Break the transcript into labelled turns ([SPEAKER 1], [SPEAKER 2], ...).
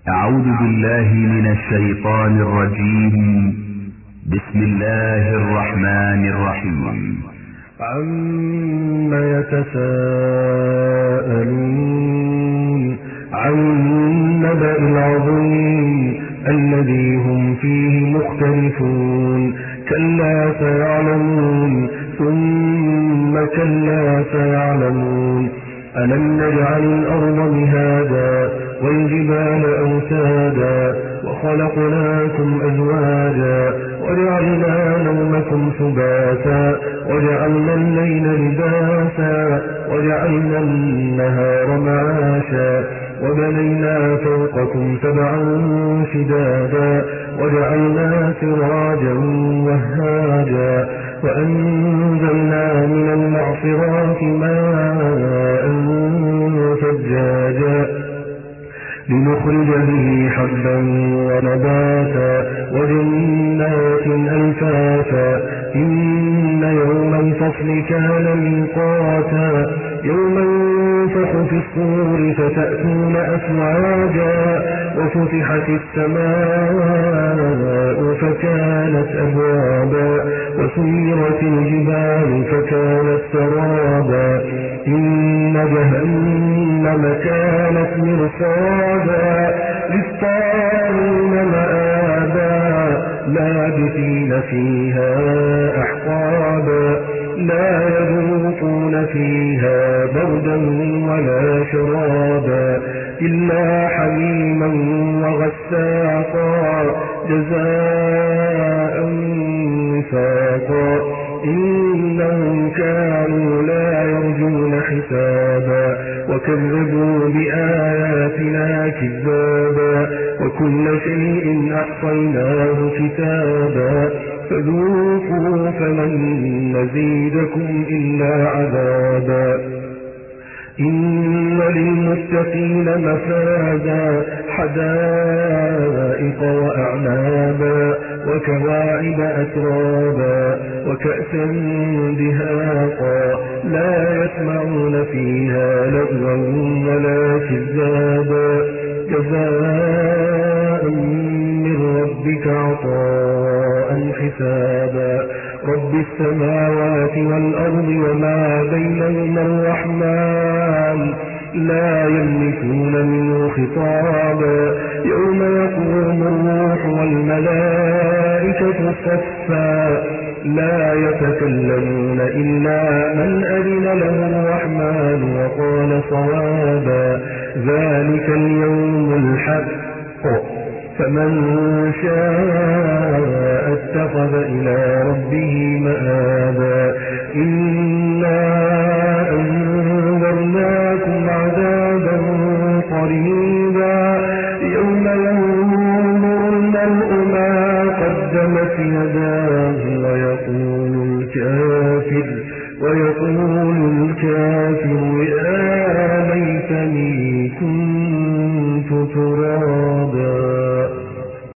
[SPEAKER 1] أعوذ بالله من الشيطان الرجيم. بسم الله الرحمن الرحيم.
[SPEAKER 2] عما يتساءلون عن النبأ العظيم الذي هم فيه مختلفون كلا سيعلمون ثم كلا سيعلمون ألم نجعل الأرض مهادا والجبال أوتادا وخلقناكم أزواجا وجعلنا نومكم سباتا وجعلنا الليل لباسا وجعلنا النهار معاشا وبنينا فوقكم سبعا شدادا وجعلنا سراجا وهاجا وأنزلنا من المعصرات ماء ثجاجا لنخرج به حبا ونباتا وجنات ألفافا إن يوم الفصل كان ميقاتا يوم ينفخ في الصور فتأتون أفواجا وفتحت السماء فكانت أبوابا وسيرت الجبال فكانت سرابا إن جهنم كانت مرصادا للطاغين مآبا لابثين فيها أحقابا لا يذوقون فيها بردا ولا شرابا إلا حميما وغساقا جزاء وفاقا إنهم كانوا لا يرجون حسابا وكذبوا بآياتنا كذابا وكل شيء أحصيناه كتابا فذوقوا فلن نزيدكم إلا عذابا إن للمتقين مفازا حدائق وأعنابا وكواعب أترابا وكأسا دهاقا لا يسمعون فيها لغوا ولا كذابا جزاء من ربك عطاء حسابا رب السماوات والأرض وما بينهما الرحمن لا يملكون منه خطابا يوم يقوم الروح والملائكة صفا لا يتكلمون إلا من أذن له الرحمن وقال صوابا ذلك اليوم الحق فمن شاء اتخذ إلى ربه مآبا إنا أنذرناكم عذابا قريبا يوم ينظر المرء ما قدمت يداه ويقول الكافر يا ليتني كنت